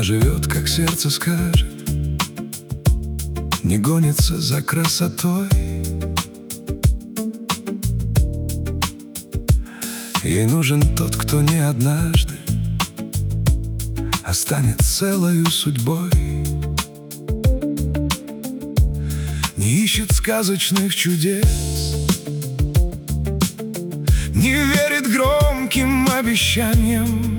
Она живет, как сердце скажет, не гонится за красотой. Ей нужен тот, кто не однажды станет целою судьбой. Не ищет сказочных чудес, не верит громким обещаниям.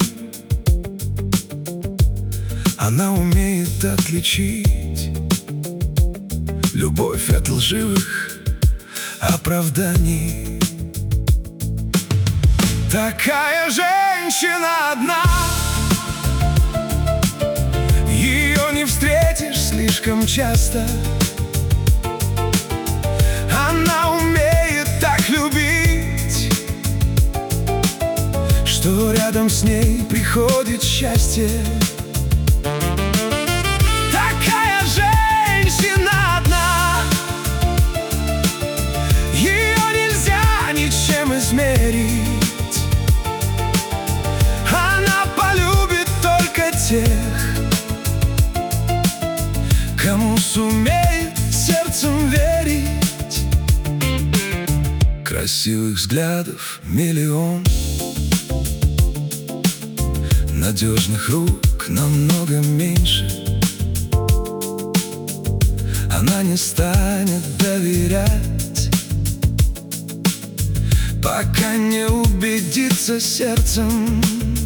Она умеет отличить любовь от лживых оправданий. Такая женщина одна, ее не встретишь слишком часто. Она умеет так любить, что рядом с ней приходит счастье. Такая женщина одна, ее нельзя ничем измерить. Она полюбит только тех, кому сумеет сердцем верить. Красивых взглядов миллион, надежных рук намного меньше. Она не станет доверять, пока не убедится сердцем.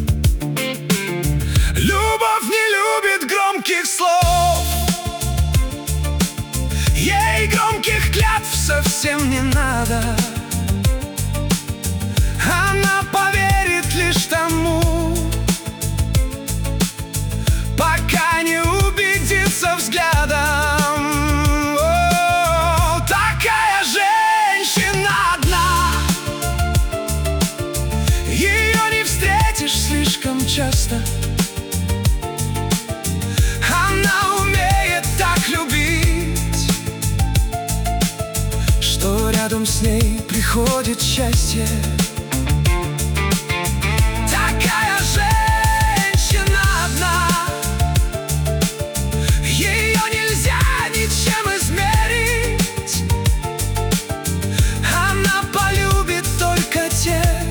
Любовь не любит громких слов, ей громких клятв совсем не надо. Она поверит лишь тому, пока не убедится взглядом. О, такая женщина одна, ее не встретишь слишком часто. Она умеет так любить, что рядом с ней приходит счастье. Такая женщина одна, ее нельзя ничем измерить. Она полюбит только тех,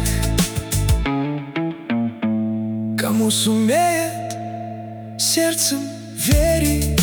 кому сумеет сердцем верить.